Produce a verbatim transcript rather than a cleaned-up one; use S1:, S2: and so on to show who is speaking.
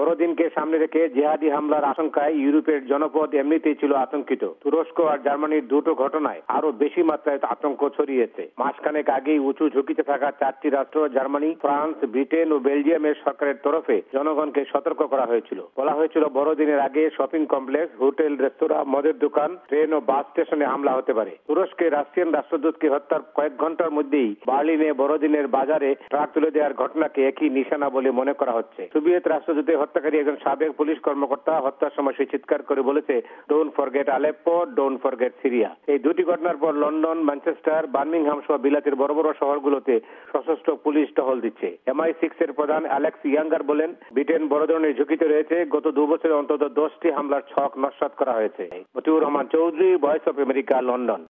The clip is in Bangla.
S1: বড়দিনকে সামনে রেখে জিহাদি হামলার আশঙ্কায় ইউরোপের জনপদ এমনিতেই ছিল আতঙ্কিত। তুরস্ক আর জার্মানির দুটো ঘটনায় আরো বেশি মাত্রায় আতঙ্ক ছড়িয়েছে। মাসখানেক আগেই উঁচু ঝুঁকিতে থাকা চারটি রাষ্ট্র জার্মানি, ফ্রান্স, ব্রিটেন ও বেলজিয়ামের সরকারের তরফে জনগণকে সতর্ক করা হয়েছিল। বলা হয়েছিল বড়দিনের আগে শপিং কমপ্লেক্স, হোটেল, রেস্তোরাঁ, মদের দোকান, ট্রেন ও বাস স্টেশনে হামলা হতে পারে। তুরস্কে রাশিয়ান রাষ্ট্রদূতকে হত্যার কয়েক ঘন্টার মধ্যেই বার্লিনে বড়দিনের বাজারে ট্রাক তুলে দেওয়ার ঘটনাকে একই নিশানা বলে মনে করা হচ্ছে। সোভিয়েত রাষ্ট্রদূতের হত্যাকারী একজন সাবেক পুলিশ কর্মকর্তা হত্যার সময় সে চিৎকার করে বলেছে, don't forget Aleppo, don't forget Syria. এই দুটি ঘটনার পর লন্ডন, ম্যানচেস্টার, বার্মিংহাম সহ বিলাতের বড় বড় শহরগুলোতে সশস্ত্র পুলিশ টহল দিচ্ছে। এম আই সিক্স এর প্রধান অ্যালেক্স ইয়াঙ্গার বলেন, ব্রিটেন বড় ধরনের ঝুঁকিতে রয়েছে। গত দু বছরে অন্তত দশটি হামলার ছক নস্যাৎ করা হয়েছে। Motiur Rahman Chowdhury, voice of America, London.